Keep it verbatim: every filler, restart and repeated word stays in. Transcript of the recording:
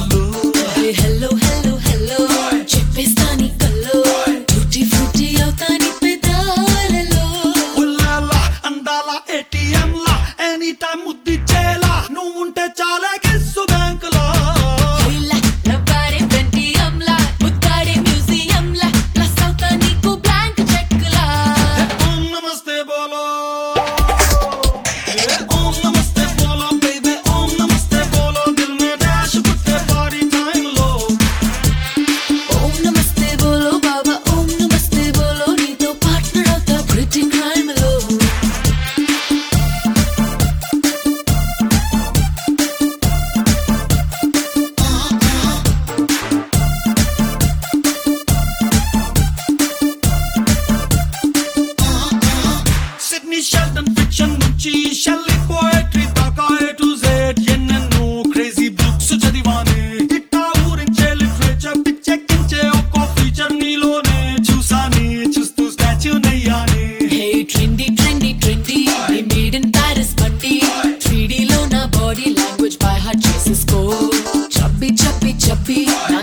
Balu hello hello hello చెప్పేస్తాని కల్లో tutti frutti అవుతాని పెదాలలో ఉల్లాలా అందాల ఏటీఎం లా ఎనీ టైం ముద్దిచ్చేలా నువ్వుంటే చాలా కిస్సు బ్యాంకులో ఇలా నవ్వాడే పెంటియంలా ముద్దాడే మ్యూజియంలా ప్లస్ అవుతా నీకు బ్లాంక్ చెక్లా ఓం నమస్తే బోలో ఓం నమస్తే బోలో బేబీ ఓం నమస్తే బోలో దిల్ మే డాష్ పుట్టే పార్టీ టైమ్ లో ఓం నమస్తే బోలో బాబా ఓం నమస్తే బోలో నీతో పార్ట్నర్ అవుతా ప్రిటీ క్రైమ్ లో సిడ్నీ షెల్టన్ ఫిక్షన్ నుంచి షెల్లీ పోయట్రీ దాకా ఏ టు జెడ్ ఎన్నెన్నో క్రేజీ బుక్స్ చదివానే ఇట్టా ఊరించే లిటరేచర్ పిచ్చెక్కించే ఒక్కో ఫీచర్ నీలోనే చూసానే చూస్తూ statue నయ్యానే hey trendy trendy trendy we made in Paris బండి త్రీ డి లో నా బాడీ లాంగ్వేజ్ బై హార్ట్ చేసేసుకో చప్పి చప్పి చప్పి